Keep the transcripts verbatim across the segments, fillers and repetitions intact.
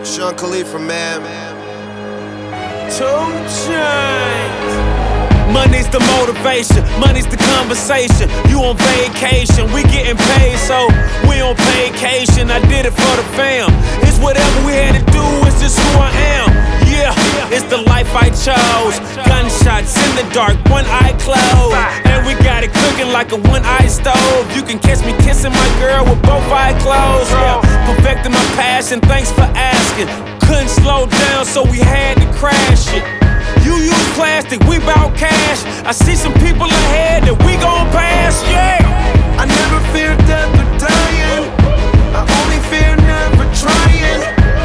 Sean Khalifa, man. Two Chainz. Money's the motivation, money's the conversation. You on vacation, we getting paid, so we on vacation. I did it for the fam. It's whatever we had to do, it's just who I am. Yeah, it's the life I chose. Gunshots in the dark, one eye closed, and we got it cooking like a one-eye stove. You can catch me kissing my girl with both eyes closed. Yeah, perfecting my passion, thanks for asking. Couldn't slow down, so we had to crash it. You use plastic, we bout cash. I see some people ahead that we gon' pass, yeah. I never fear death or dying. I only fear never trying.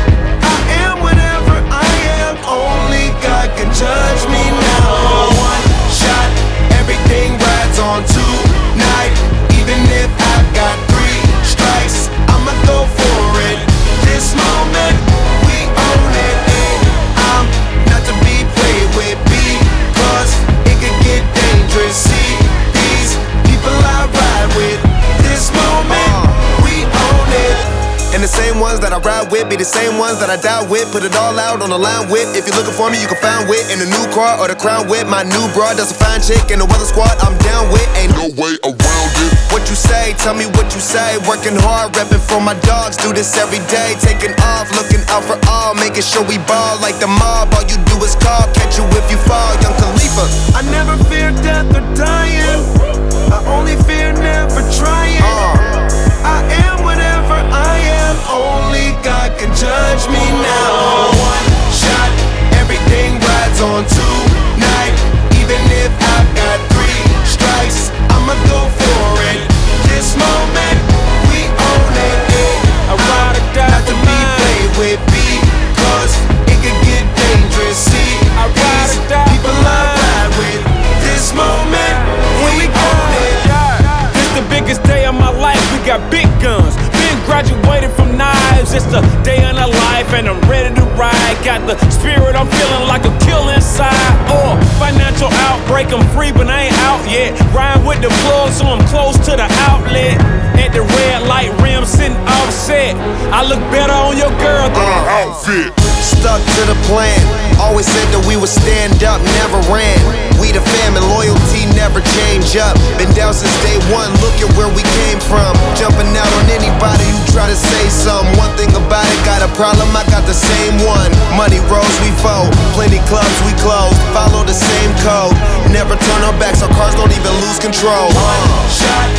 I am whatever I am. Only God can judge me now. One shot, everything rides on tonight. Even if I've got three strikes, I'ma go for it. This moment, we own it. And I'm not to be played with, because it could get dangerous. See these people I ride with. This moment, we own it. And the same ones that I ride with be the same ones that I die with. Put it all out on the line with. If you're looking for me, you can find wit in the new car or the crown with. My new broad does a fine chick in the weather squad. I'm down with. Ain't no way around it. What you say? Tell me what you say. Working hard, repping for my dogs. Do this every day. Taking off, looking out for all. Making sure we ball like the mob. All you do is call. Catch you if you fall. Young Khalifa. I never fear death or dying. I only fear never trying. Uh. I am whatever I am. Only God can judge me now. One shot, everything rides on tonight. Even if I've got three strikes, I'ma go for it. This moment, we own it. I ride or die Not to for be mine. played with, because it could get dangerous. See, I ride these or die people for I mine. ride with. This moment, Here we we go. own it. This the biggest day of my life. We got big guns. Been graduated from knives. It's the day of the life, and I'm ready to ride. Got the spirit, I'm feeling like a kill inside. Oh, financial outbreak. I'm free, but I ain't out yet. Riding with the plug, so I'm close to the outlet. At the red light rim, sitting offset. I look better on your girl than an outfit. Stuck to the plan. Always said that we would stand up, never ran. We the fam and loyalty never change up. Been down since day one, look at where we came from. Jumping out on anybody who try to say something. One thing about it, got a problem, I got the same one. Money rolls, we fold. Plenty clubs, we close. Follow the same code. Never turn our backs, our cars don't even lose control. One shot,